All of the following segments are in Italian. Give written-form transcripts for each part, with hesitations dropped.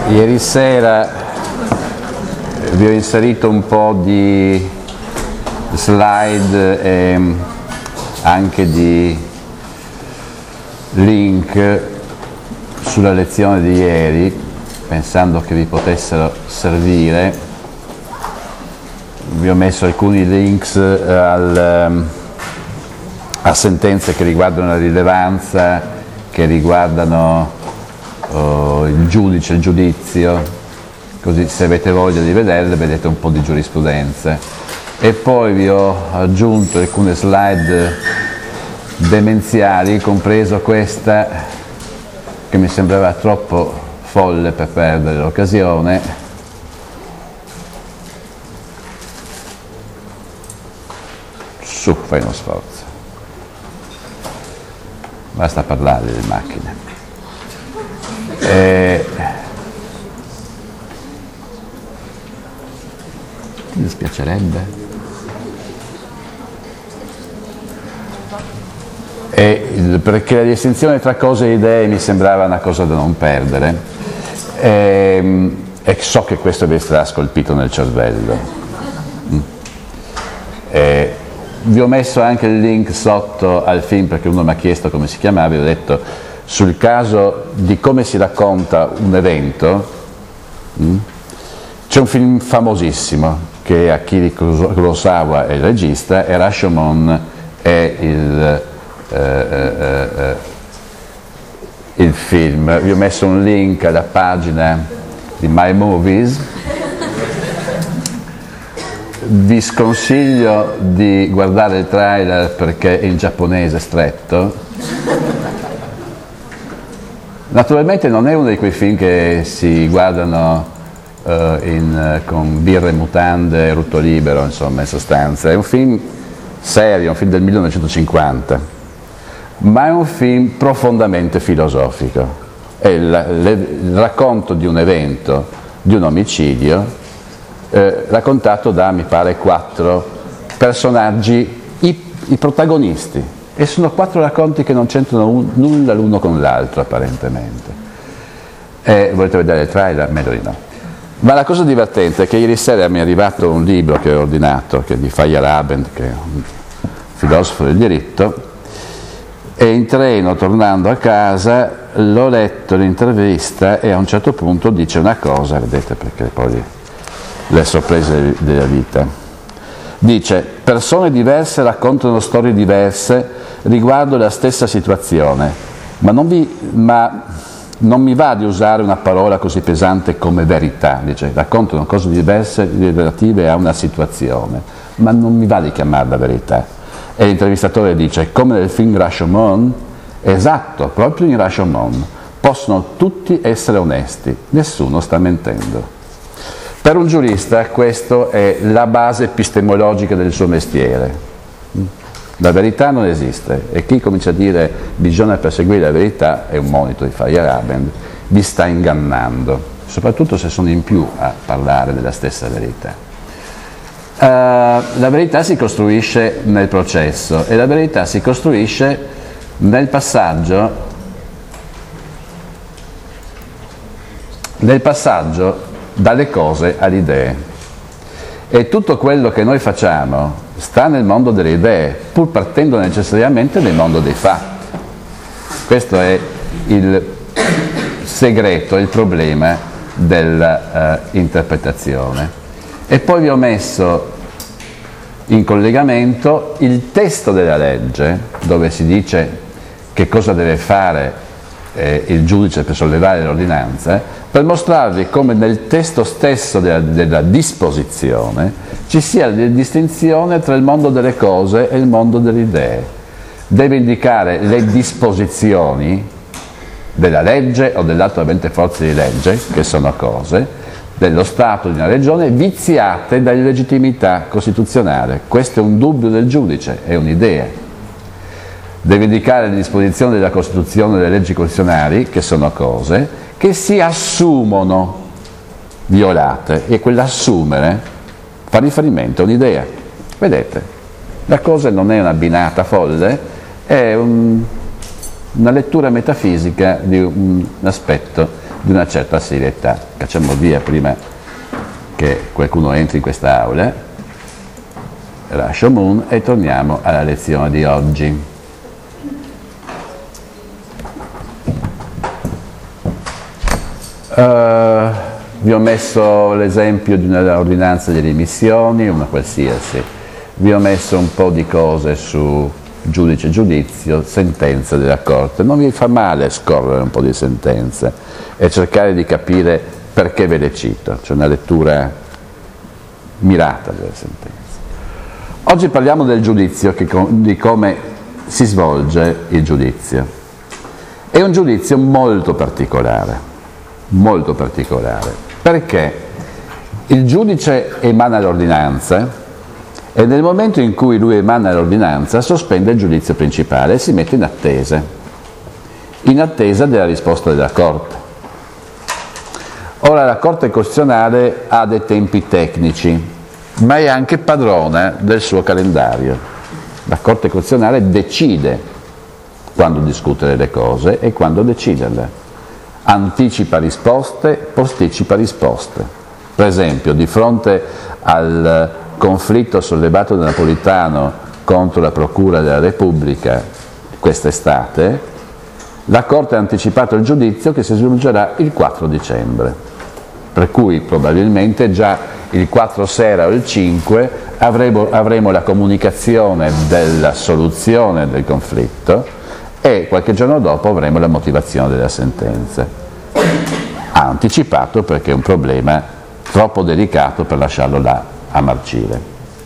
Ieri sera vi ho inserito un po' di slide e anche di link sulla lezione di ieri, pensando che vi potessero servire. Vi ho messo alcuni links a sentenze che riguardano la rilevanza, che riguardano il giudice, il giudizio, così se avete voglia di vederle vedete un po' di giurisprudenze. E poi vi ho aggiunto alcune slide demenziali, compreso questa che mi sembrava troppo folle per perdere l'occasione. Su, fai uno sforzo, basta parlare delle macchine. Ti dispiacerebbe? Perché la distinzione tra cose e idee mi sembrava una cosa da non perdere, e so che questo vi sarà scolpito nel cervello. Vi ho messo anche il link sotto al film, perché uno mi ha chiesto come si chiamava, vi ho detto sul caso di come si racconta un evento. C'è un film famosissimo che Akira Kurosawa è il regista e Rashomon è il film. Vi ho messo un link alla pagina di My Movies. Vi sconsiglio di guardare il trailer perché è in giapponese stretto. Naturalmente non è uno di quei film che si guardano con birre, mutande, rutto libero, insomma, in sostanza. È un film serio, un film del 1950, ma è un film profondamente filosofico. È il racconto di un evento, di un omicidio, raccontato da, mi pare, 4 personaggi, i protagonisti. E sono 4 racconti che non c'entrano nulla l'uno con l'altro, apparentemente. Volete vedere il trailer? Meglio di no. Ma la cosa divertente è che ieri sera mi è arrivato un libro che ho ordinato, che è di Feyerabend, che è un filosofo del diritto, e in treno, tornando a casa, l'ho letto l'intervista e a un certo punto dice una cosa, vedete, perché poi le sorprese della vita. Dice: persone diverse raccontano storie diverse riguardo la stessa situazione, ma non mi va di usare una parola così pesante come verità. Dice, raccontano cose diverse relative a una situazione, ma non mi va di chiamarla verità. E l'intervistatore dice, come nel film Rashomon, esatto, proprio in Rashomon, possono tutti essere onesti, nessuno sta mentendo. Per un giurista questa è la base epistemologica del suo mestiere. La verità non esiste e chi comincia a dire bisogna perseguire la verità è un monito di Feyerabend, vi sta ingannando, soprattutto se sono in più a parlare della stessa verità. La verità si costruisce nel processo e la verità si costruisce nel passaggio dalle cose alle idee. E tutto quello che noi facciamo sta nel mondo delle idee, pur partendo necessariamente nel mondo dei fatti. Questo è il segreto, il problema dell'interpretazione. E poi vi ho messo in collegamento il testo della legge, dove si dice che cosa deve fare il giudice per sollevare l'ordinanza, per mostrarvi come nel testo stesso della disposizione ci sia la distinzione tra il mondo delle cose e il mondo delle idee. Deve indicare le disposizioni della legge o dell'atto avente forza di legge, che sono cose, dello Stato di una regione viziate dall'illegittimità costituzionale. Questo è un dubbio del giudice, è un'idea. Deve indicare le disposizioni della Costituzione e delle leggi costituzionali, che sono cose, che si assumono violate, e quell'assumere fa riferimento a un'idea. Vedete, la cosa non è una binata folle, è una lettura metafisica di un aspetto di una certa serietà. Cacciamo via prima che qualcuno entri in questa aula, Rashomon, e torniamo alla lezione di oggi. Vi ho messo l'esempio di un'ordinanza di dimissioni, una qualsiasi. Vi ho messo un po' di cose su giudice, giudizio, sentenza della Corte. Non vi fa male scorrere un po' di sentenze e cercare di capire perché ve le cito. C'è una lettura mirata delle sentenze. Oggi parliamo del giudizio, di come si svolge il giudizio. È un giudizio molto particolare, perché il giudice emana l'ordinanza e nel momento in cui lui emana l'ordinanza sospende il giudizio principale e si mette in attesa della risposta della Corte. Ora la Corte Costituzionale ha dei tempi tecnici, ma è anche padrona del suo calendario. La Corte Costituzionale decide quando discutere le cose e quando deciderle. Anticipa risposte, posticipa risposte. Per esempio, di fronte al conflitto sollevato da Napolitano contro la Procura della Repubblica quest'estate, la Corte ha anticipato il giudizio che si svolgerà il 4 dicembre, per cui probabilmente già il 4 sera o il 5 avremo la comunicazione della soluzione del conflitto e qualche giorno dopo avremo la motivazione della sentenza. Ha anticipato perché è un problema troppo delicato per lasciarlo là a marcire.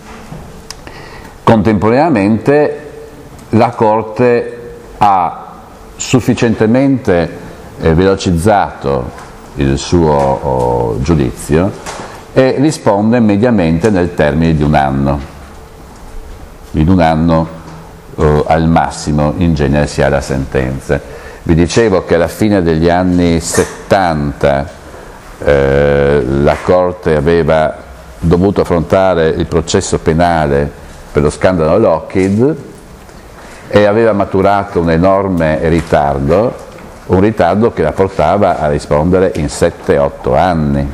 Contemporaneamente la Corte ha sufficientemente velocizzato il suo giudizio e risponde mediamente nel termine di un anno. In un anno al massimo in genere si ha la sentenza. Vi dicevo che alla fine degli anni 70 la Corte aveva dovuto affrontare il processo penale per lo scandalo Lockheed e aveva maturato un enorme ritardo, un ritardo che la portava a rispondere in 7-8 anni.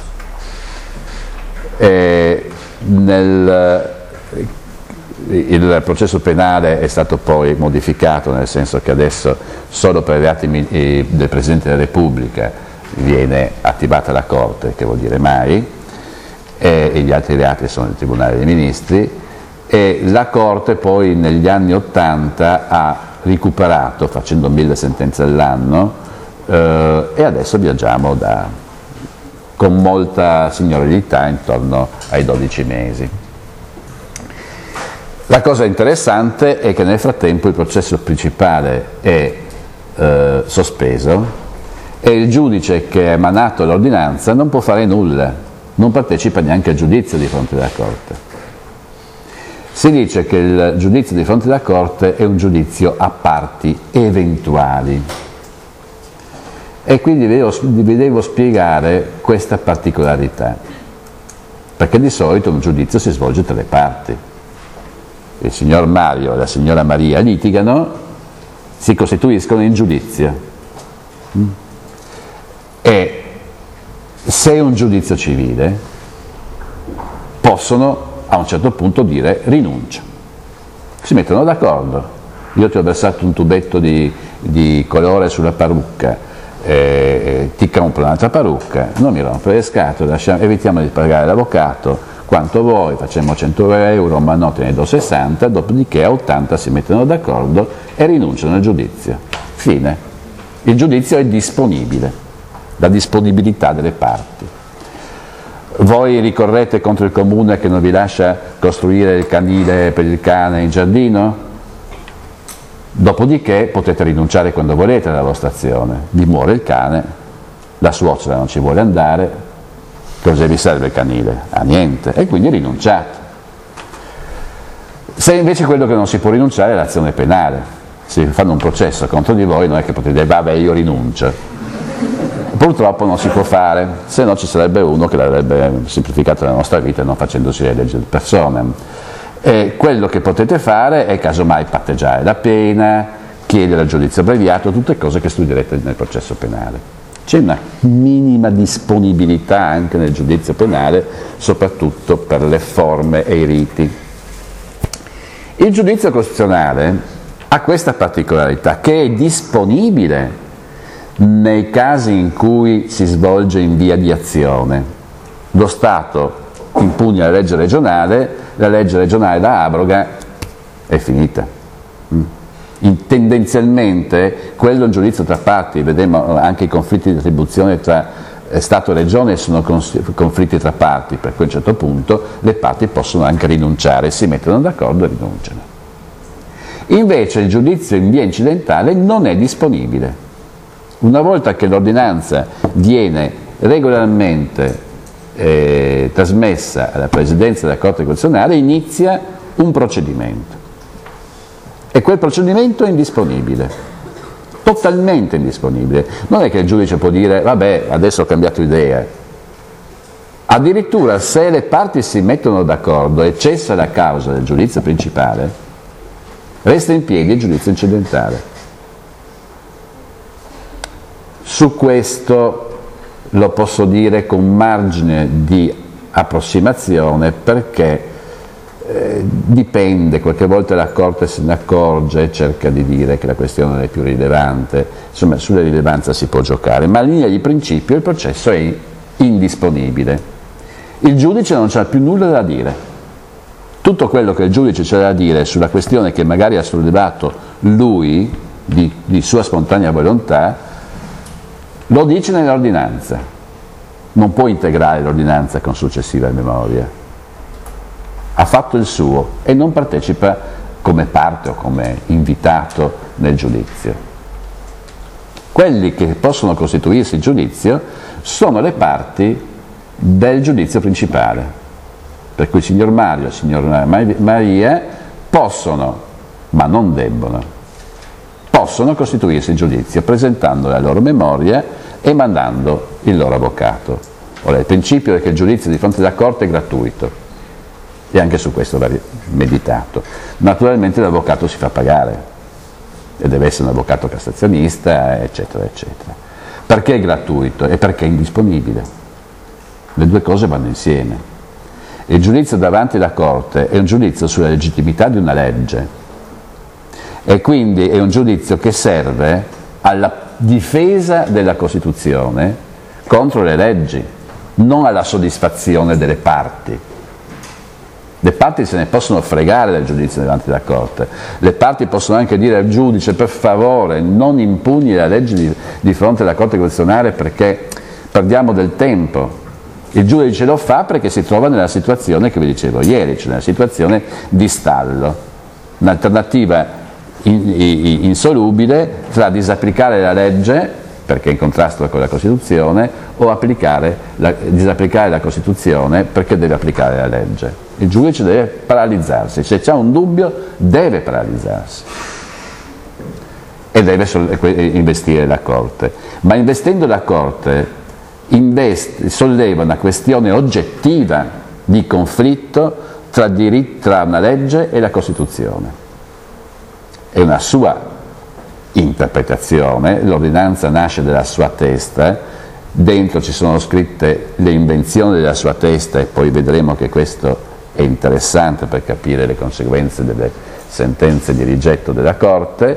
Il processo penale è stato poi modificato, nel senso che adesso solo per i reati del Presidente della Repubblica viene attivata la Corte, che vuol dire mai, e gli altri reati sono il Tribunale dei Ministri, e la Corte poi negli anni 80 ha recuperato, facendo 1000 sentenze all'anno, e adesso viaggiamo con molta signorilità intorno ai 12 mesi. La cosa interessante è che nel frattempo il processo principale è sospeso e il giudice che ha emanato l'ordinanza non può fare nulla, non partecipa neanche al giudizio di fronte alla Corte. Si dice che il giudizio di fronte alla Corte è un giudizio a parti eventuali e quindi vi devo spiegare questa particolarità, perché di solito un giudizio si svolge tra le parti. Il signor Mario e la signora Maria litigano, si costituiscono in giudizio. E se è un giudizio civile, possono a un certo punto dire rinuncia. Si mettono d'accordo. Io ti ho versato un tubetto di colore sulla parrucca, ti compro un'altra parrucca, non mi rompere le scatole, evitiamo di pagare l'avvocato, quanto vuoi, facciamo 100 euro, ma no, te ne do 60, dopodiché a 80 si mettono d'accordo e rinunciano al giudizio. Fine. Il giudizio è disponibile, la disponibilità delle parti. Voi ricorrete contro il comune che non vi lascia costruire il canile per il cane in giardino? Dopodiché potete rinunciare quando volete alla vostra azione. Vi muore il cane, la suocera non ci vuole andare, cosa vi serve il canile? A niente, e quindi rinunciate. Se invece quello che non si può rinunciare è l'azione penale, se fanno un processo contro di voi non è che potete dire vabbè io rinuncio. Purtroppo non si può fare, se no ci sarebbe uno che l'avrebbe semplificato la nostra vita non facendosi le leggi del personam. E quello che potete fare è casomai patteggiare la pena, chiedere il giudizio abbreviato, tutte cose che studierete nel processo penale. c'è una minima disponibilità anche nel giudizio penale, soprattutto per le forme e i riti. Il giudizio costituzionale ha questa particolarità, che è disponibile nei casi in cui si svolge in via di azione. Lo Stato impugna la legge regionale la abroga, è finita. Tendenzialmente quello è un giudizio tra parti, vedremo anche i conflitti di attribuzione tra Stato e Regione sono conflitti tra parti, per cui a un certo punto le parti possono anche rinunciare, si mettono d'accordo e rinunciano. Invece il giudizio in via incidentale non è disponibile. Una volta che l'ordinanza viene regolarmente trasmessa alla Presidenza della Corte Costituzionale, inizia un procedimento. E quel procedimento è indisponibile, totalmente indisponibile. Non è che il giudice può dire, vabbè, adesso ho cambiato idea. Addirittura se le parti si mettono d'accordo e cessa la causa del giudizio principale, resta in piedi il giudizio incidentale. Su questo lo posso dire con margine di approssimazione, perché dipende, qualche volta la Corte se ne accorge e cerca di dire che la questione non è più rilevante, insomma sulla rilevanza si può giocare, ma in linea di principio il processo è indisponibile. Il giudice non c'ha più nulla da dire. Tutto quello che il giudice c'ha da dire sulla questione che magari ha sollevato lui, di sua spontanea volontà, lo dice nell'ordinanza. Non può integrare l'ordinanza con successiva memoria. Ha fatto il suo e non partecipa come parte o come invitato nel giudizio. Quelli che possono costituirsi il giudizio sono le parti del giudizio principale, per cui il signor Mario e il signor Maria possono, ma non debbono, possono costituirsi il giudizio presentando la loro memoria e mandando il loro avvocato. Ora, il principio è che il giudizio di fronte alla Corte è gratuito, e anche su questo va meditato. Naturalmente l'avvocato si fa pagare e deve essere un avvocato cassazionista, eccetera, eccetera. Perché è gratuito? E perché è indisponibile. Le due cose vanno insieme. Il giudizio davanti alla Corte è un giudizio sulla legittimità di una legge e quindi è un giudizio che serve alla difesa della Costituzione contro le leggi, non alla soddisfazione delle parti. Le parti se ne possono fregare del giudizio davanti alla Corte, le parti possono anche dire al giudice per favore non impugni la legge di fronte alla Corte Costituzionale perché perdiamo del tempo. Il giudice lo fa perché si trova nella situazione che vi dicevo ieri, cioè nella situazione di stallo, un'alternativa insolubile tra disapplicare la legge perché è in contrasto con la Costituzione o disapplicare la Costituzione perché deve applicare la legge. Il giudice deve paralizzarsi, se c'è un dubbio deve paralizzarsi e deve investire la Corte, ma investendo la Corte solleva una questione oggettiva di conflitto tra una legge e la Costituzione. È una sua interpretazione, l'ordinanza nasce dalla sua testa, dentro ci sono scritte le invenzioni della sua testa e poi vedremo che questo è interessante per capire le conseguenze delle sentenze di rigetto della Corte,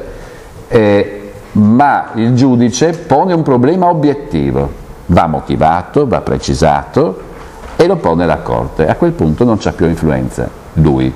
ma il giudice pone un problema obiettivo, va motivato, va precisato e lo pone alla Corte. A quel punto non c'ha più influenza lui.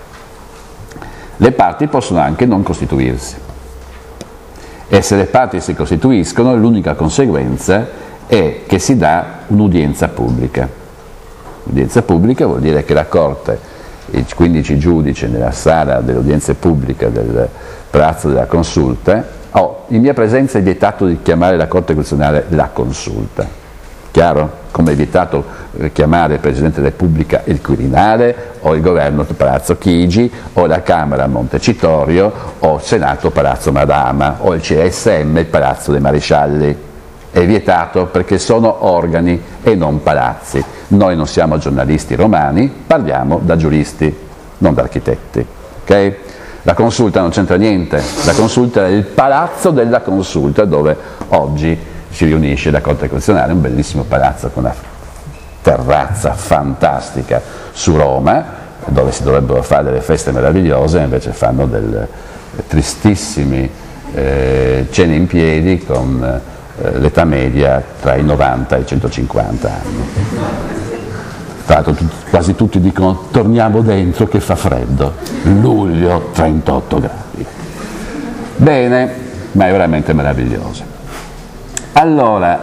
Le parti possono anche non costituirsi e se le parti si costituiscono l'unica conseguenza è che si dà un'udienza pubblica. L'udienza pubblica vuol dire che la Corte, i 15 giudici nella sala delle udienze pubbliche del Palazzo della Consulta, in mia presenza è vietato di chiamare la Corte Costituzionale la Consulta. Chiaro? Come è vietato chiamare il Presidente della Repubblica il Quirinale, o il Governo Palazzo Chigi, o la Camera Montecitorio, o il Senato Palazzo Madama, o il CSM il Palazzo dei Marescialli. È vietato perché sono organi e non palazzi. Noi non siamo giornalisti romani, parliamo da giuristi, non da architetti. Okay? La Consulta non c'entra niente, la Consulta è il palazzo della Consulta dove oggi si riunisce la Corte Costituzionale, un bellissimo palazzo con una terrazza fantastica su Roma, dove si dovrebbero fare delle feste meravigliose, invece fanno del tristissimi cene in piedi con l'età media tra i 90 e i 150 anni. Tra l'altro quasi tutti dicono torniamo dentro che fa freddo, luglio 38 gradi. Bene, ma è veramente meraviglioso. Allora,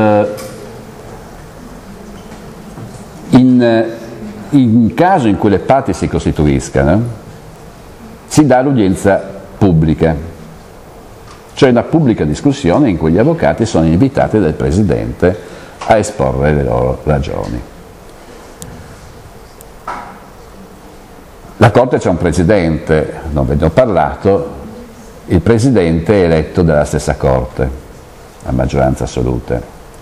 in caso in cui le parti si costituiscano, si dà l'udienza pubblica, cioè una pubblica discussione in cui gli avvocati sono invitati dal Presidente a esporre le loro ragioni. La Corte c'è un Presidente, non ve ne ho parlato, il Presidente è eletto dalla stessa Corte, a maggioranza assoluta.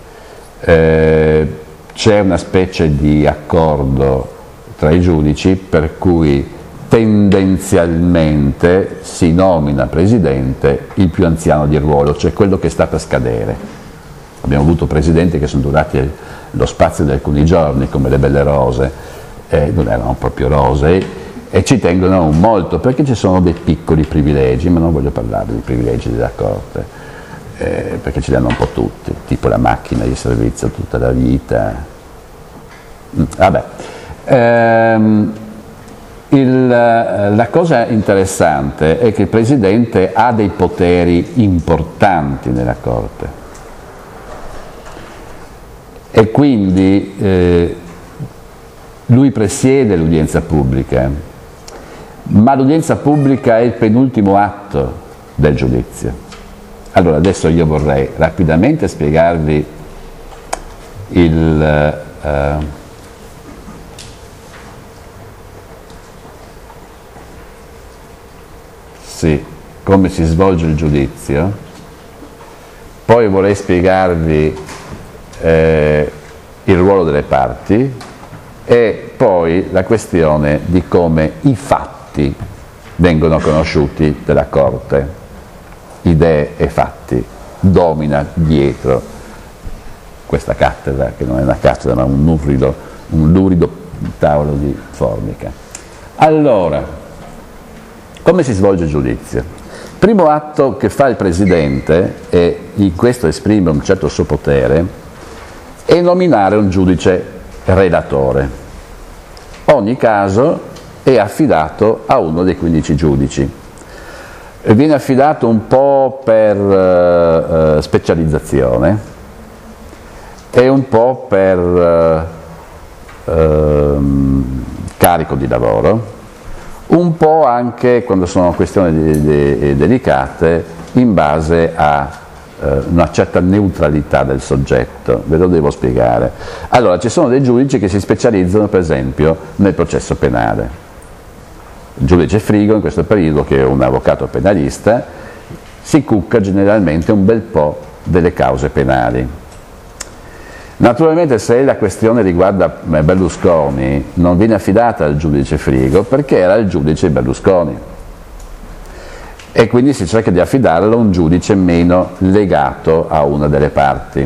C'è una specie di accordo tra i giudici per cui tendenzialmente si nomina presidente il più anziano di ruolo, cioè quello che sta per scadere. Abbiamo avuto presidenti che sono durati lo spazio di alcuni giorni, come le Belle Rose, non erano proprio rose, e ci tengono molto perché ci sono dei piccoli privilegi, ma non voglio parlare dei privilegi della Corte, perché ce li hanno un po' tutti, tipo la macchina di servizio tutta la vita. Vabbè. La cosa interessante è che il Presidente ha dei poteri importanti nella Corte e quindi lui presiede l'udienza pubblica, ma l'udienza pubblica è il penultimo atto del giudizio. Allora adesso io vorrei rapidamente spiegarvi come si svolge il giudizio, poi vorrei spiegarvi il ruolo delle parti e poi la questione di come i fatti vengono conosciuti dalla Corte, idee e fatti, domina dietro questa cattedra, che non è una cattedra ma un lurido tavolo di formica. Allora, come si svolge il giudizio? Primo atto che fa il Presidente, e in questo esprime un certo suo potere, è nominare un giudice relatore. Ogni caso è affidato a uno dei 15 giudici. E viene affidato un po' per specializzazione e un po' per carico di lavoro, un po' anche quando sono questioni delicate in base a una certa neutralità del soggetto. Ve lo devo spiegare. Allora, ci sono dei giudici che si specializzano per esempio nel processo penale. Il giudice Frigo in questo periodo, che è un avvocato penalista, si cucca generalmente un bel po' delle cause penali. Naturalmente se la questione riguarda Berlusconi non viene affidata al giudice Frigo perché era il giudice Berlusconi e quindi si cerca di affidarlo a un giudice meno legato a una delle parti.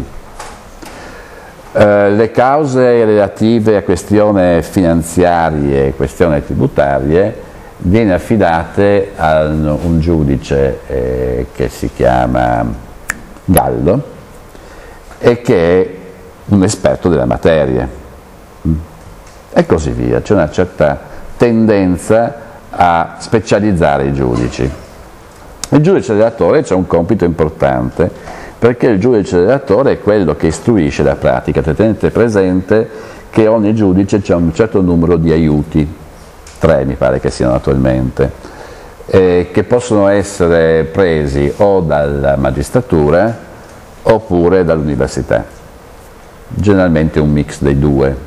Le cause relative a questioni finanziarie e questioni tributarie viene affidate a un giudice che si chiama Gallo e che è un esperto della materia e così via. C'è una certa tendenza a specializzare i giudici. Il giudice relatore c'è un compito importante perché il giudice relatore è quello che istruisce la pratica. Tenete presente che ogni giudice c'è un certo numero di aiuti, 3 mi pare che siano attualmente, che possono essere presi o dalla magistratura oppure dall'università, generalmente un mix dei due,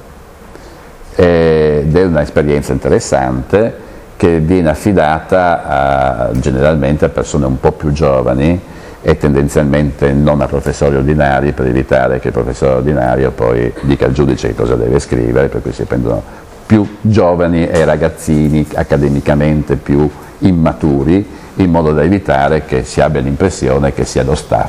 ed è un'esperienza interessante che viene affidata generalmente a persone un po' più giovani e tendenzialmente non a professori ordinari, per evitare che il professore ordinario poi dica al giudice cosa deve scrivere, per cui si prendono più giovani e ragazzini accademicamente più immaturi, in modo da evitare che si abbia l'impressione che sia lo staff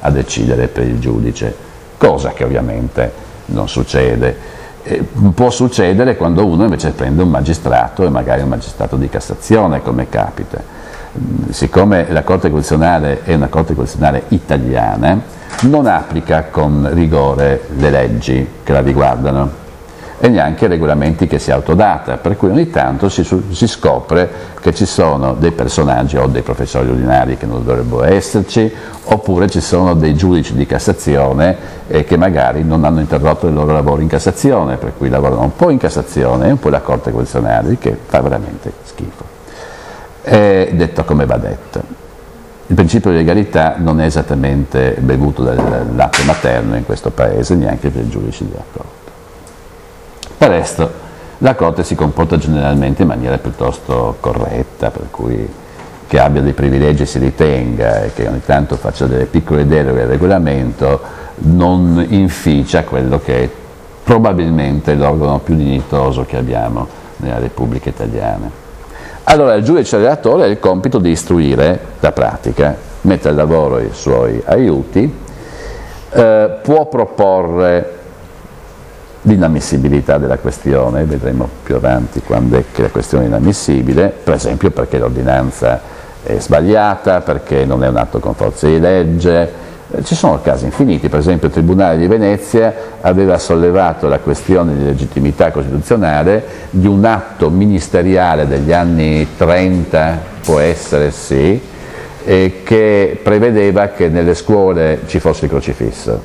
a decidere per il giudice, cosa che ovviamente non succede. Può succedere quando uno invece prende un magistrato, e magari un magistrato di Cassazione, come capita. Siccome la Corte Costituzionale è una Corte Costituzionale italiana, non applica con rigore le leggi che la riguardano e neanche i regolamenti che si è autodata, per cui ogni tanto si scopre che ci sono dei personaggi o dei professori ordinari che non dovrebbero esserci, oppure ci sono dei giudici di Cassazione che magari non hanno interrotto il loro lavoro in Cassazione, per cui lavorano un po' in Cassazione e un po' la Corte Costituzionale, che fa veramente schifo. Detto come va detto, il principio di legalità non è esattamente bevuto dal latte materno in questo paese, neanche per i giudici della Corte. Per il resto la Corte si comporta generalmente in maniera piuttosto corretta, per cui che abbia dei privilegi si ritenga e che ogni tanto faccia delle piccole deroghe al regolamento non inficia quello che è probabilmente l'organo più dignitoso che abbiamo nella Repubblica Italiana. Allora il giudice relatore ha il compito di istruire la pratica, mette al lavoro i suoi aiuti, può proporre l'inammissibilità della questione, vedremo più avanti quando è che la questione è inammissibile, per esempio perché l'ordinanza è sbagliata, perché non è un atto con forza di legge. Ci sono casi infiniti, per esempio il Tribunale di Venezia aveva sollevato la questione di legittimità costituzionale di un atto ministeriale degli anni 30, può essere sì, che prevedeva che nelle scuole ci fosse il crocifisso.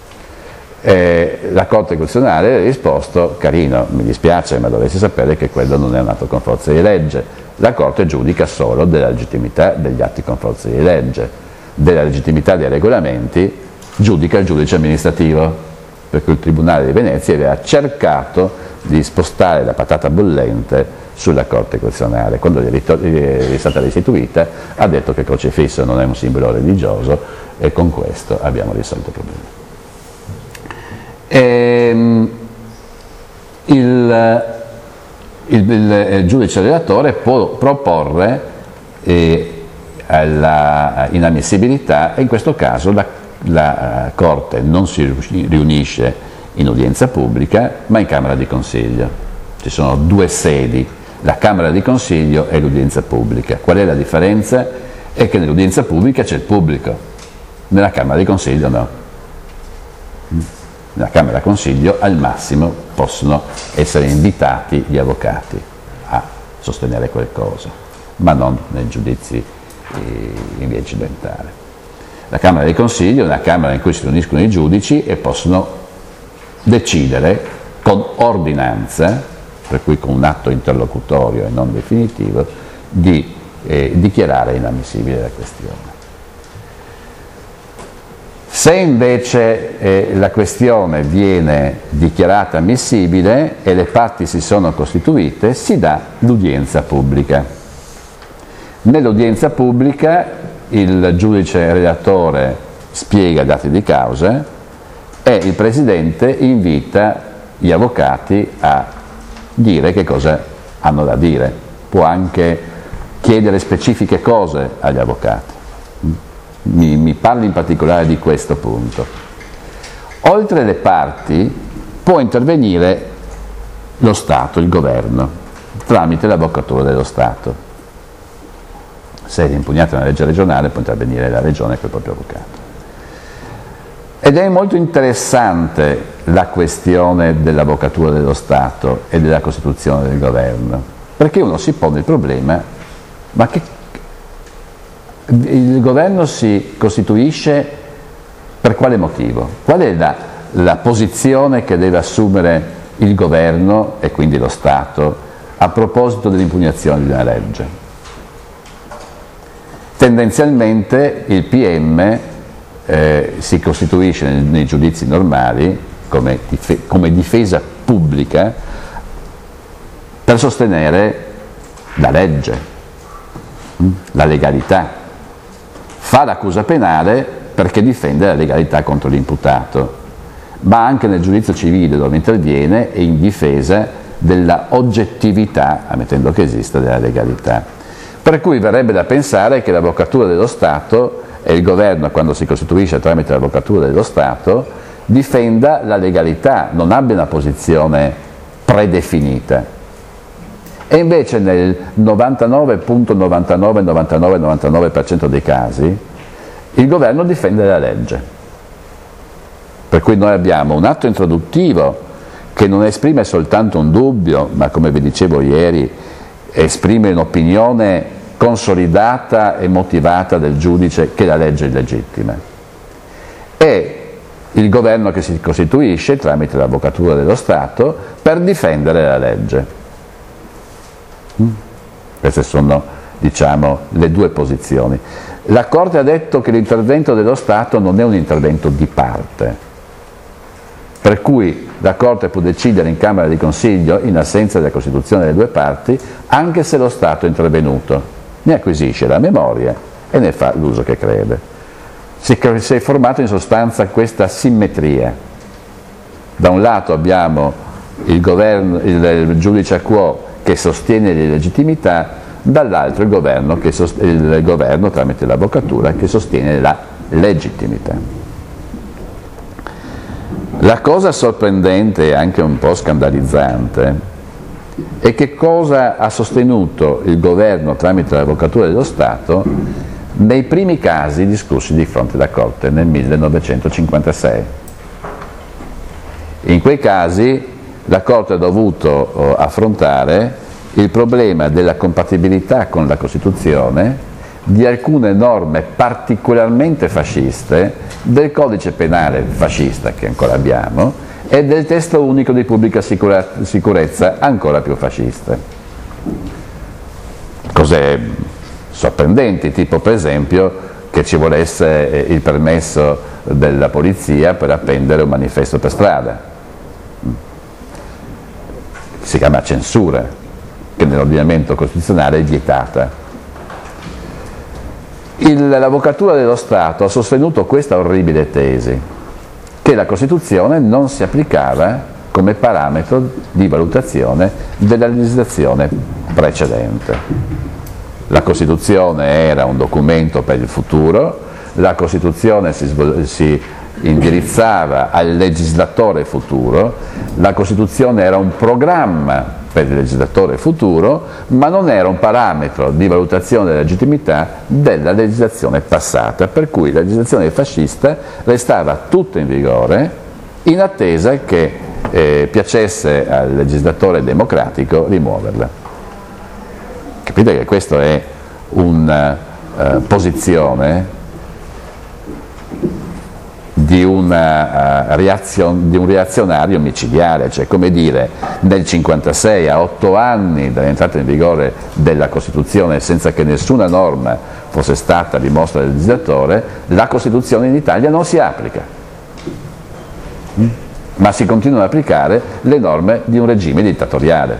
La Corte Costituzionale ha risposto: carino, mi dispiace, ma dovreste sapere che quello non è un atto con forza di legge. La Corte giudica solo della legittimità degli atti con forza di legge, della legittimità dei regolamenti giudica il giudice amministrativo, per cui il Tribunale di Venezia aveva cercato di spostare la patata bollente sulla Corte Costituzionale. Quando è stata restituita ha detto che il crocifisso non è un simbolo religioso e con questo abbiamo risolto il problema. Il giudice relatore può proporre la inammissibilità e in questo caso la Corte non si riunisce in udienza pubblica ma in Camera di Consiglio. Ci sono due sedi, la Camera di Consiglio e l'udienza pubblica. Qual è la differenza? È che nell'udienza pubblica c'è il pubblico, nella Camera di Consiglio no. Nella Camera di Consiglio al massimo possono essere invitati gli avvocati a sostenere qualcosa, ma non nei giudizi in via incidentale. La Camera di Consiglio è una Camera in cui si riuniscono i giudici e possono decidere con ordinanza, per cui con un atto interlocutorio e non definitivo, di dichiarare inammissibile la questione. Se invece la questione viene dichiarata ammissibile e le parti si sono costituite, si dà l'udienza pubblica. Nell'udienza pubblica il giudice relatore spiega i dati di causa e il Presidente invita gli avvocati a dire che cosa hanno da dire. Può anche chiedere specifiche cose agli avvocati. Mi parli in particolare di questo punto. Oltre le parti può intervenire lo Stato, il governo, tramite l'Avvocatura dello Stato. Se è impugnata una legge regionale può intervenire la regione col proprio avvocato. Ed è molto interessante la questione dell'Avvocatura dello Stato e della Costituzione del governo, perché uno si pone il problema, ma che il governo si costituisce per quale motivo? Qual è la posizione che deve assumere il governo e quindi lo Stato a proposito dell'impugnazione di una legge? Tendenzialmente il PM si costituisce nei giudizi normali come difesa pubblica per sostenere la legge, la legalità. Fa l'accusa penale perché difende la legalità contro l'imputato, ma anche nel giudizio civile dove interviene è in difesa della oggettività, ammettendo che esista, della legalità. Per cui verrebbe da pensare che l'Avvocatura dello Stato e il governo, quando si costituisce tramite l'Avvocatura dello Stato, difenda la legalità, non abbia una posizione predefinita. E invece nel 99,999999% dei casi il governo difende la legge. Per cui noi abbiamo un atto introduttivo che non esprime soltanto un dubbio, ma come vi dicevo ieri, esprime un'opinione consolidata e motivata del giudice che la legge è illegittima. E il governo che si costituisce tramite l'Avvocatura dello Stato per difendere la legge. Queste sono, diciamo, le due posizioni. La Corte ha detto che l'intervento dello Stato non è un intervento di parte, per cui la Corte può decidere in Camera di Consiglio, in assenza della Costituzione delle due parti, anche se lo Stato è intervenuto. Ne acquisisce la memoria e ne fa l'uso che crede. Si è formata in sostanza questa simmetria. Da un lato abbiamo il giudice a quo che sostiene l'illegittimità, dall'altro il governo tramite l'Avvocatura che sostiene la legittimità. La cosa sorprendente e anche un po' scandalizzante è che cosa ha sostenuto il governo tramite l'Avvocatura dello Stato nei primi casi discussi di fronte alla Corte nel 1956. In quei casi la Corte ha dovuto affrontare il problema della compatibilità con la Costituzione di alcune norme particolarmente fasciste del codice penale fascista che ancora abbiamo e del testo unico di pubblica sicurezza ancora più fasciste. Cose sorprendenti, tipo per esempio che ci volesse il permesso della polizia per appendere un manifesto per strada. Si chiama censura, che nell'ordinamento costituzionale è vietata. L'Avvocatura dello Stato ha sostenuto questa orribile tesi, che la Costituzione non si applicava come parametro di valutazione della legislazione precedente. La Costituzione era un documento per il futuro, la Costituzione si indirizzava al legislatore futuro, la Costituzione era un programma per il legislatore futuro, ma non era un parametro di valutazione della legittimità della legislazione passata, per cui la legislazione fascista restava tutta in vigore in attesa che piacesse al legislatore democratico rimuoverla. Capite che questa è una posizione di un reazionario micidiale, cioè come dire, nel 1956, a 8 anni dall'entrata in vigore della Costituzione, senza che nessuna norma fosse stata dimostra dal legislatore, la Costituzione in Italia non si applica, ma si continuano ad applicare le norme di un regime dittatoriale.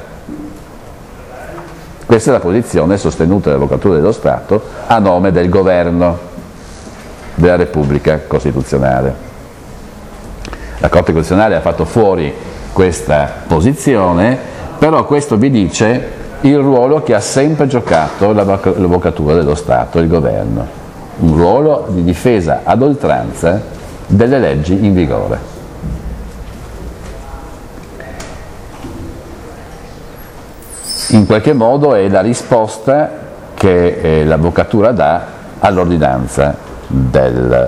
Questa è la posizione sostenuta dall'Avvocatura dello Stato a nome del governo della Repubblica Costituzionale. La Corte Costituzionale ha fatto fuori questa posizione, però questo vi dice il ruolo che ha sempre giocato l'Avvocatura dello Stato, il governo, un ruolo di difesa ad oltranza delle leggi in vigore. In qualche modo è la risposta che l'Avvocatura dà all'ordinanza del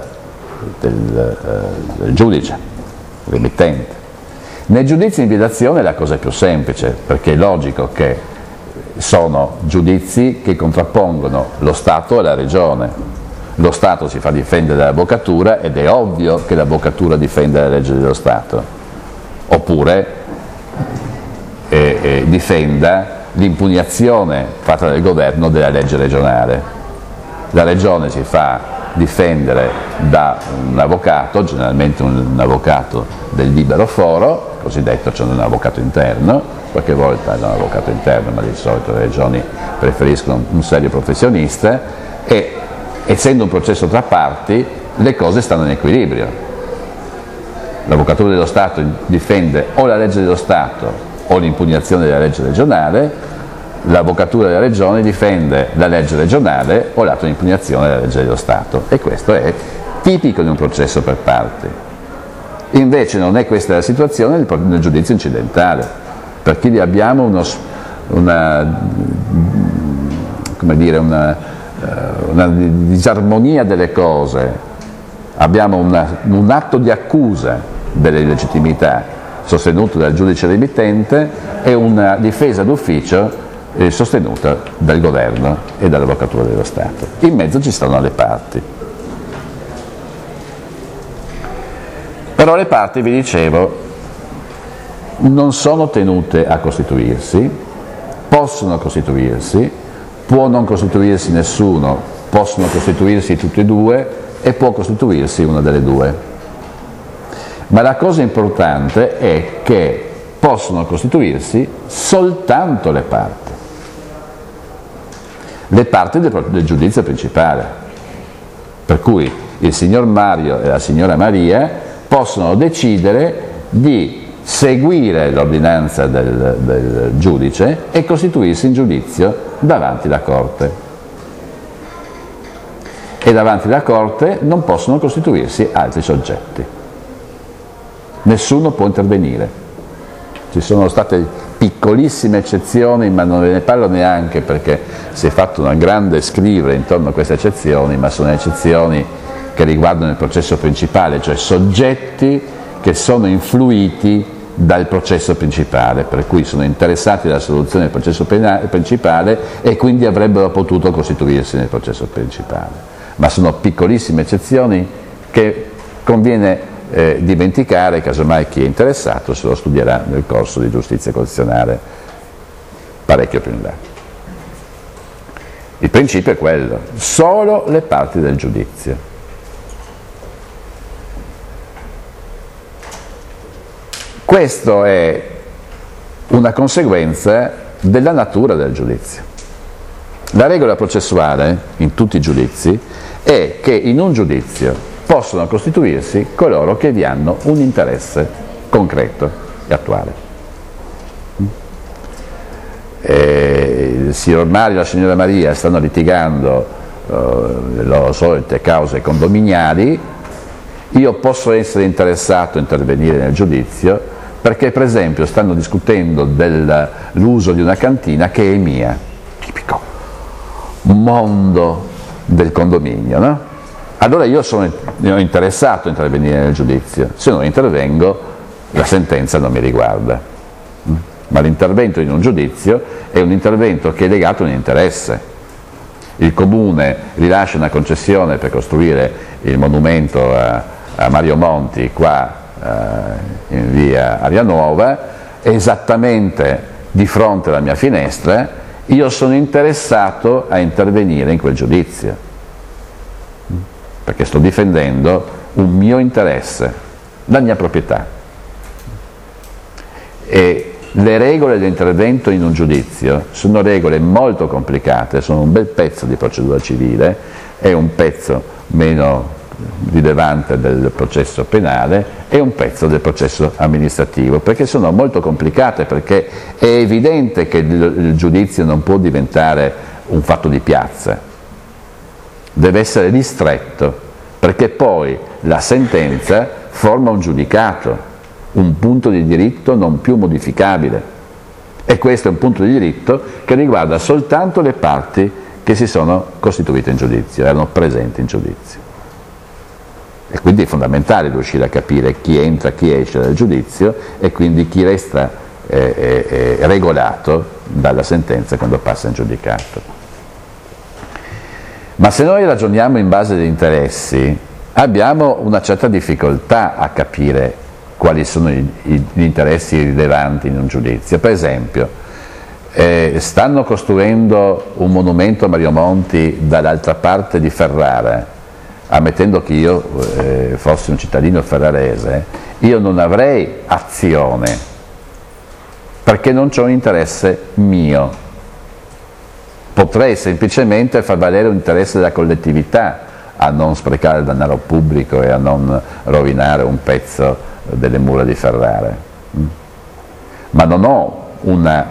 giudice, l'emittente. Nei giudizi in violazione la cosa è più semplice, perché è logico che sono giudizi che contrappongono lo Stato e la Regione. Lo Stato si fa difendere dall'Avvocatura ed è ovvio che l'Avvocatura difende la legge dello Stato, oppure difenda l'impugnazione fatta dal governo della legge regionale. La Regione si fa difendere da un avvocato, generalmente un avvocato del libero foro, cosiddetto, cioè un avvocato interno, qualche volta è un avvocato interno, ma di solito le regioni preferiscono un serio professionista, e essendo un processo tra parti le cose stanno in equilibrio. L'Avvocatura dello Stato difende o la legge dello Stato o l'impugnazione della legge regionale, l'avvocatura della regione difende la legge regionale o l'atto di impugnazione della legge dello Stato, e questo è tipico di un processo per parti. Invece non è questa la situazione nel giudizio incidentale, per cui abbiamo una disarmonia delle cose, abbiamo un atto di accusa dell'illegittimità sostenuto dal giudice remittente e una difesa d'ufficio sostenuta dal governo e dall'avvocatura dello Stato. In mezzo ci stanno le parti. Però le parti, vi dicevo, non sono tenute a costituirsi, possono costituirsi, può non costituirsi nessuno, possono costituirsi tutti e due e può costituirsi una delle due. Ma la cosa importante è che possono costituirsi soltanto le parti del giudizio principale, per cui il signor Mario e la signora Maria possono decidere di seguire l'ordinanza del giudice e costituirsi in giudizio davanti alla Corte. E davanti alla Corte non possono costituirsi altri soggetti. Nessuno può intervenire. Ci sono state piccolissime eccezioni, ma non ve ne parlo neanche perché si è fatto una grande scrivere intorno a queste eccezioni, ma sono eccezioni che riguardano il processo principale, cioè soggetti che sono influiti dal processo principale, per cui sono interessati alla soluzione del processo principale e quindi avrebbero potuto costituirsi nel processo principale. Ma sono piccolissime eccezioni che conviene dimenticare, casomai chi è interessato se lo studierà nel corso di giustizia costituzionale parecchio più in là. Il principio è quello, solo le parti del giudizio. Questo è una conseguenza della natura del giudizio. La regola processuale in tutti i giudizi è che in un giudizio possono costituirsi coloro che vi hanno un interesse concreto e attuale. Il signor Mario e la signora Maria stanno litigando le loro solite cause condominiali, io posso essere interessato a intervenire nel giudizio perché per esempio stanno discutendo dell'uso di una cantina che è mia, tipico mondo del condominio, no? Allora io sono interessato a intervenire nel giudizio, se non intervengo la sentenza non mi riguarda. Ma l'intervento in un giudizio è un intervento che è legato a un interesse. Il comune rilascia una concessione per costruire il monumento a Mario Monti qua in via Aria Nuova, esattamente di fronte alla mia finestra, io sono interessato a intervenire in quel giudizio, perché sto difendendo un mio interesse, la mia proprietà. E le regole dell'intervento in un giudizio sono regole molto complicate, sono un bel pezzo di procedura civile, è un pezzo meno rilevante del processo penale e un pezzo del processo amministrativo, perché sono molto complicate, perché è evidente che il giudizio non può diventare un fatto di piazza, deve essere ristretto, perché poi la sentenza forma un giudicato, un punto di diritto non più modificabile, e questo è un punto di diritto che riguarda soltanto le parti che si sono costituite in giudizio, erano presenti in giudizio. E quindi è fondamentale riuscire a capire chi entra, chi esce dal giudizio e quindi chi resta regolato dalla sentenza quando passa in giudicato. Ma se noi ragioniamo in base agli interessi, abbiamo una certa difficoltà a capire quali sono gli interessi rilevanti in un giudizio. Per esempio, stanno costruendo un monumento a Mario Monti dall'altra parte di Ferrara, ammettendo che io fossi un cittadino ferrarese, io non avrei azione, perché non c'è un interesse mio. Potrei semplicemente far valere un interesse della collettività a non sprecare il denaro pubblico e a non rovinare un pezzo delle mura di Ferrara. Ma non ho una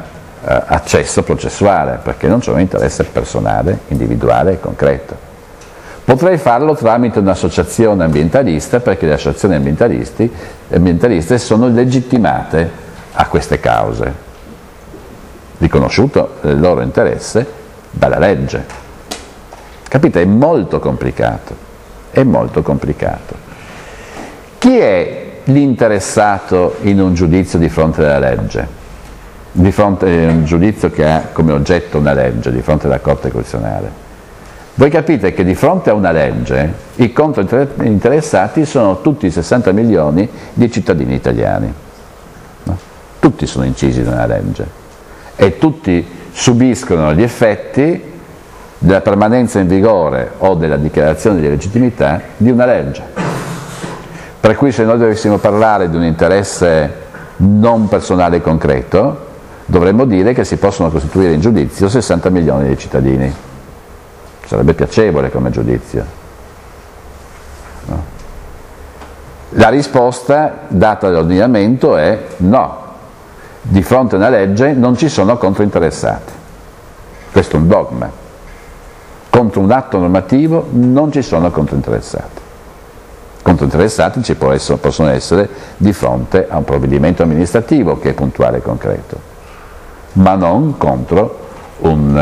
accesso processuale, perché non c'è un interesse personale, individuale e concreto. Potrei farlo tramite un'associazione ambientalista, perché le associazioni ambientaliste sono legittimate a queste cause, riconosciuto il loro interesse dalla legge. Capite? È molto complicato, è molto complicato. Chi è l'interessato in un giudizio di fronte alla legge? Di fronte a un giudizio che ha come oggetto una legge, di fronte alla Corte Costituzionale. Voi capite che di fronte a una legge i controinteressati sono tutti i 60 milioni di cittadini italiani. No? Tutti sono incisi da una legge e tutti subiscono gli effetti della permanenza in vigore o della dichiarazione di legittimità di una legge. Per cui se noi dovessimo parlare di un interesse non personale concreto, dovremmo dire che si possono costituire in giudizio 60 milioni di cittadini. Sarebbe piacevole come giudizio. No? La risposta data dall'ordinamento è no. Di fronte a una legge non ci sono controinteressati. Questo è un dogma. Contro un atto normativo non ci sono controinteressati. Controinteressati ci possono essere di fronte a un provvedimento amministrativo che è puntuale e concreto, ma non contro un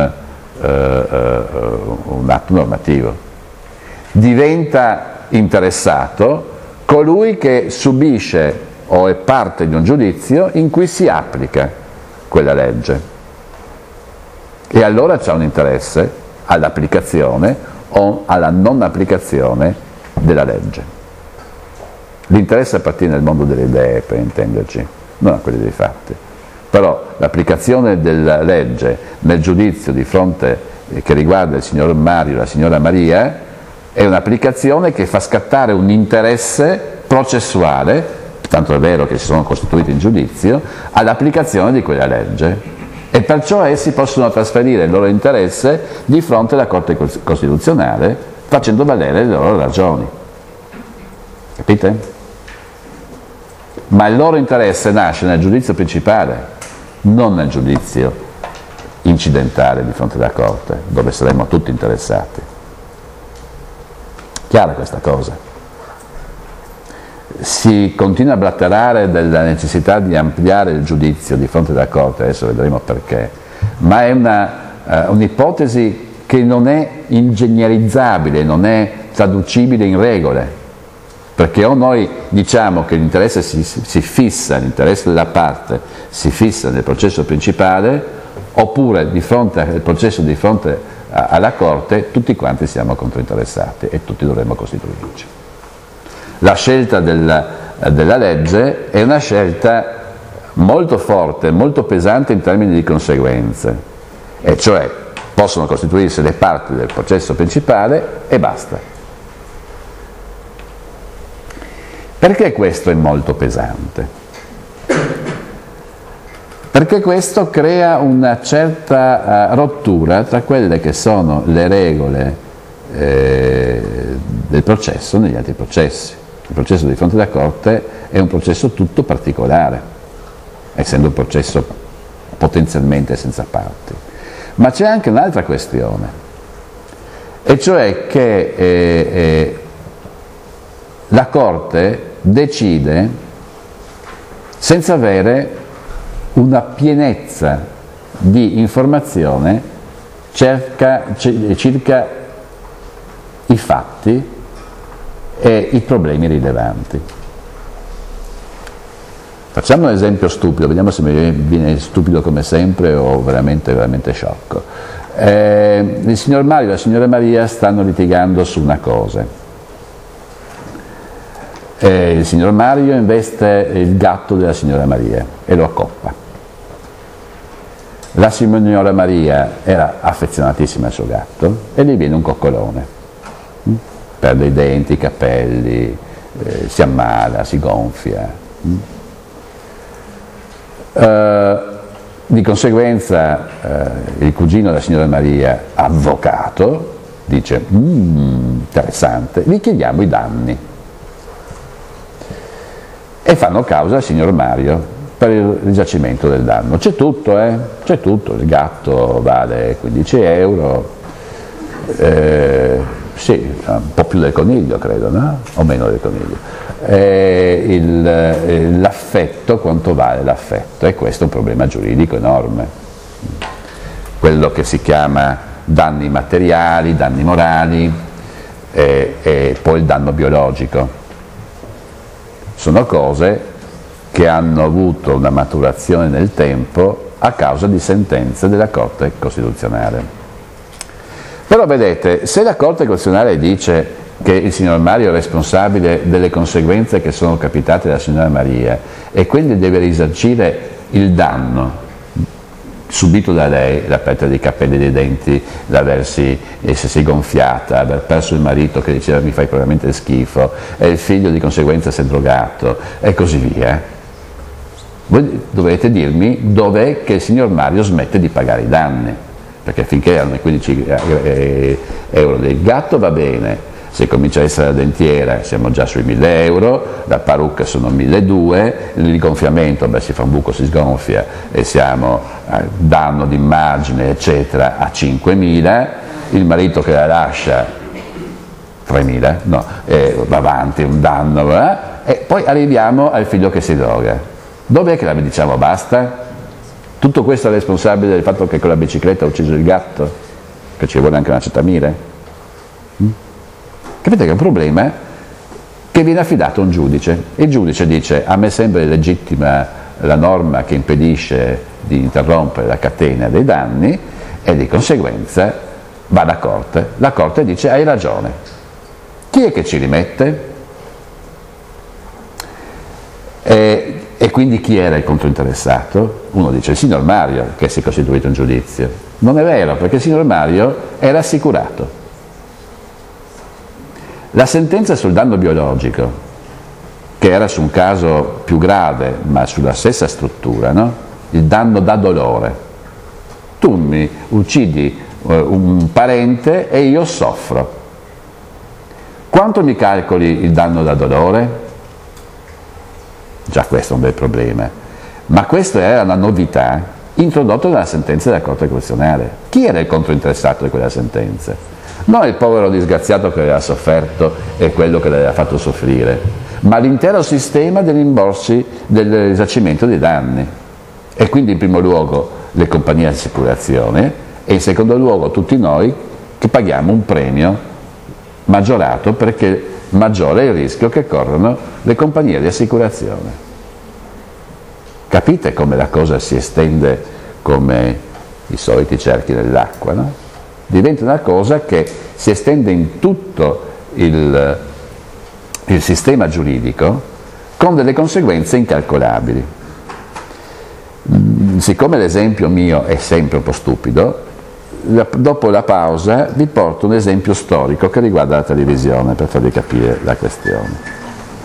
atto normativo. Diventa interessato colui che subisce o è parte di un giudizio in cui si applica quella legge e allora c'è un interesse all'applicazione o alla non applicazione della legge. L'interesse appartiene al mondo delle idee, per intenderci, non a quelli dei fatti. Però l'applicazione della legge nel giudizio di fronte che riguarda il signor Mario e la signora Maria è un'applicazione che fa scattare un interesse processuale, tanto è vero che si sono costituiti in giudizio, all'applicazione di quella legge. E perciò essi possono trasferire il loro interesse di fronte alla Corte Costituzionale facendo valere le loro ragioni. Capite? Ma il loro interesse nasce nel giudizio principale, non nel giudizio incidentale di fronte alla Corte, dove saremmo tutti interessati. Chiara questa cosa? Si continua a blatterare della necessità di ampliare il giudizio di fronte alla Corte, adesso vedremo perché, ma è un'ipotesi che non è ingegnerizzabile, non è traducibile in regole. Perché o noi diciamo che l'interesse si fissa, l'interesse della parte si fissa nel processo principale, oppure di fronte al processo di fronte alla Corte tutti quanti siamo controinteressati e tutti dovremmo costituirci. La scelta della legge è una scelta molto forte, molto pesante in termini di conseguenze, e cioè possono costituirsi le parti del processo principale e basta. Perché questo è molto pesante? Perché questo crea una certa rottura tra quelle che sono le regole del processo negli altri processi. Il processo di fronte alla Corte è un processo tutto particolare, essendo un processo potenzialmente senza parti. Ma c'è anche un'altra questione, e cioè che la Corte decide senza avere una pienezza di informazione circa i fatti e i problemi rilevanti. Facciamo un esempio stupido, vediamo se mi viene stupido come sempre o veramente, veramente sciocco. Il signor Mario e la signora Maria stanno litigando su una cosa. Il signor Mario investe il gatto della signora Maria e lo accoppa. La signora Maria era affezionatissima al suo gatto e gli viene un coccolone. Perde i denti, i capelli, si ammala, si gonfia. Di conseguenza il cugino della signora Maria, avvocato, dice interessante, gli chiediamo i danni. E fanno causa al signor Mario per il risarcimento del danno. C'è tutto, c'è tutto, il gatto vale 15 euro, sì, un po' più del coniglio credo, no? O meno del coniglio. L'affetto, quanto vale l'affetto? E questo è un problema giuridico enorme. Quello che si chiama danni materiali, danni morali e poi il danno biologico. Sono cose che hanno avuto una maturazione nel tempo a causa di sentenze della Corte Costituzionale. Però vedete, se la Corte Costituzionale dice che il signor Mario è responsabile delle conseguenze che sono capitate alla signora Maria e quindi deve risarcire il danno subito da lei, la perdita dei capelli dei denti, essersi gonfiata, aver perso il marito che diceva mi fai veramente schifo, e il figlio di conseguenza si è drogato e così via. Voi dovete dirmi dov'è che il signor Mario smette di pagare i danni, perché finché erano i 15 euro del gatto va bene, se comincia a essere la dentiera siamo già sui 1.000 euro, la parrucca sono 1.200, il rigonfiamento, si fa un buco, si sgonfia e siamo a danno d'immagine eccetera a 5.000, il marito che la lascia 3.000, no, va avanti un danno, e poi arriviamo al figlio che si droga. Dov'è che la diciamo basta? Tutto questo è responsabile del fatto che con la bicicletta ha ucciso il gatto? Che ci vuole anche una certa mire? Capite che è un problema che viene affidato a un giudice. Il giudice dice: a me sembra illegittima la norma che impedisce di interrompere la catena dei danni, e di conseguenza va alla Corte. La Corte dice: hai ragione. Chi è che ci rimette? E quindi chi era il controinteressato? Uno dice il signor Mario, che si è costituito un giudizio. Non è vero, perché il signor Mario era assicurato. La sentenza sul danno biologico, che era su un caso più grave, ma sulla stessa struttura, no? Il danno da dolore. Tu mi uccidi un parente e io soffro. Quanto mi calcoli il danno da dolore? Già questo è un bel problema. Ma questa era una novità introdotta dalla sentenza della Corte Costituzionale. Chi era il controinteressato di quella sentenza? Non il povero disgraziato che aveva sofferto e quello che l'aveva fatto soffrire, ma l'intero sistema dei rimborsi, del risarcimento dei danni. E quindi in primo luogo le compagnie di assicurazione e in secondo luogo tutti noi che paghiamo un premio maggiorato, perché maggiore è il rischio che corrono le compagnie di assicurazione. Capite come la cosa si estende come i soliti cerchi nell'acqua, no? Diventa una cosa che si estende in tutto il sistema giuridico con delle conseguenze incalcolabili. Siccome l'esempio mio è sempre un po' stupido, dopo la pausa vi porto un esempio storico che riguarda la televisione per farvi capire la questione.